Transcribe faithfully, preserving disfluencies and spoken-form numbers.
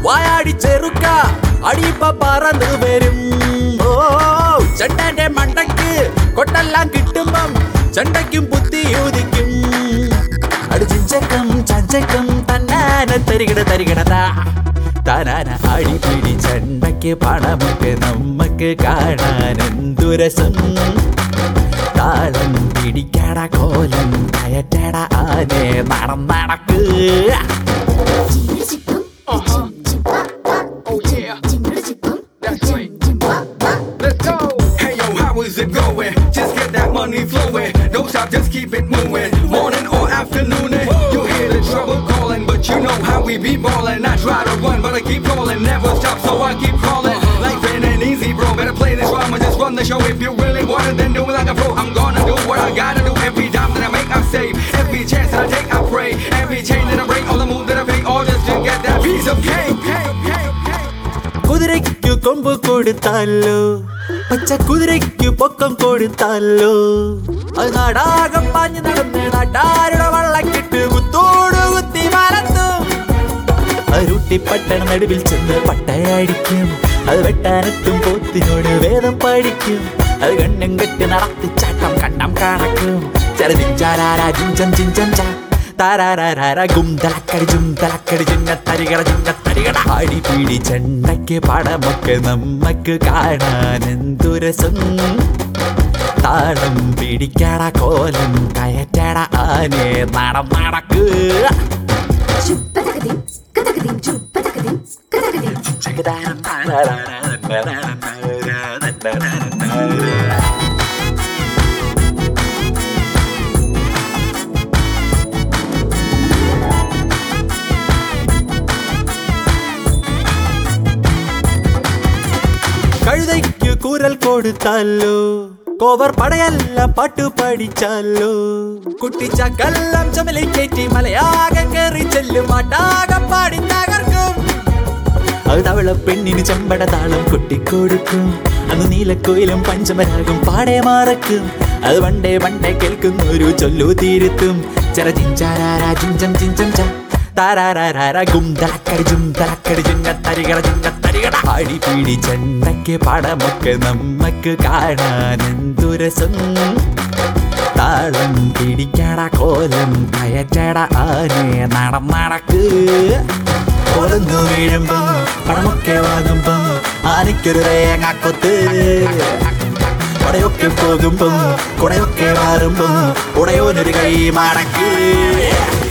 വായാടി ചെറുക്ക അടിപ്പ പറന്നു വരും. ഓ ചെണ്ടന്റെ മണ്ടയ്ക്ക് കൊട്ടെല്ലാം കിട്ടുമ്പം ചെണ്ടയ്ക്കും ബുദ്ധിയുദിക്കും. അടിച്ചിഞ്ചക്കം ചഞ്ചക്കം തന്നാന തരികിട തരികിടതാ താനാന അടിപിടി ചെണ്ടയ്ക്ക് പണമൊക്കെ നമ്മക്ക് കാണാൻ എന്തുരസം. താളം പിടിക്കട കോലം കയറ്റട ആനെ നടം നടക്ക്. How's it going? Just get that money flowing. Don't stop, just keep it moving. Morning or afternoon, you hear the trouble calling, but you know how we be ballin'. I try to run, but I keep calling, never stop, so I keep crawling. Life ain't easy, bro. Better play this drama, just run the show. If you really want it, then do it like a pro. I'm gonna do what I gotta do. Every dime that I make, I save. Every chance that I take, I pray. Every chain that I break, all the moves that I make, all just to get that piece of cake. കുതിരയ്ക്കു കൊമ്പ് കൊടുത്താലോ പച്ച കുതിരയ്ക്കു പൊക്കം കൊടുത്താലോ അത് നാടാകം പാഞ്ഞു നടന്ന് നാട്ടാരുടെ വള്ളക്കിട്ട് കുത്തോട് കുത്തി മലത്തും. അരുട്ടിപ്പട്ടണ നടുവിൽ ചെന്ന് പട്ടയടിക്കും. അത് വെട്ടാനെത്തും പോത്തിനോട് വേദം പഠിക്കും. അത് കണ്ണും കെട്ടി നടത്തി ചാട്ടം കണ്ണം കണക്കും. ചരതിഞ്ചാരാ ജിഞ്ചം ജിഞ്ചം ചാ താരാരാര ഗും തലക്കടി ജും തലക്കടി ചിന്ന തരികട ചിന്ന തരികട. അടിപിടി ചെണ്ടയ്ക്ക് പടമൊക്കെ നമ്മക്ക് കാണാൻ എന്തുരസം. താളം പിടിക്കട കോലം കയറ്റട ആനെ നടം നടക്ക്. കഴുതയ്ക്കു കൂരൽ കൊടുത്താലോ കോവർ പടയെല്ലാം പാട്ടു പഠിച്ചാലോ കുട്ടിച്ചക്കെല്ലാം ചുമലി കയറ്റി മലയാകെ കയറി ചെല്ലും മാട്ടാകെ പാടി തകർക്കും. അത് തവള പെണ്ണിന് ചെമ്പട താളം കൊട്ടിക്കൊടുക്കും. അന്ന് നീലക്കോയിലും പഞ്ചമരാഗം പാടെ മാറക്കും. അത് പണ്ടേ പണ്ടേ കേൾക്കുന്ന ഒരു ചൊല്ലു തീരുത്തും. ചെറ ചിഞ്ചാരാ ചിഞ്ചം ചിഞ്ചം ച താരാരാര ഗും തലക്കടി ജും തലക്കടി ചിന്ന തരികട ചിന്ന തരികട. അടിപിടി ചെണ്ടയ്ക്ക് പടമൊക്കെ നമ്മക്ക് കാണാൻ എന്തുരസം. താളം പിടിക്കട കോലം കയറ്റട ആനെ നടം നടക്ക്. കൊലന്നു വീഴുമ്പം പണമൊക്കെ വാങ്ങുമ്പം ആനയ്ക്കൊരു തേങ്ങാക്കൊത്ത്. കുടയൊക്കെ പോകുമ്പം കുടയൊക്കെ മാറുമ്പം ഉടയോനൊരു കൈ മടക്ക്.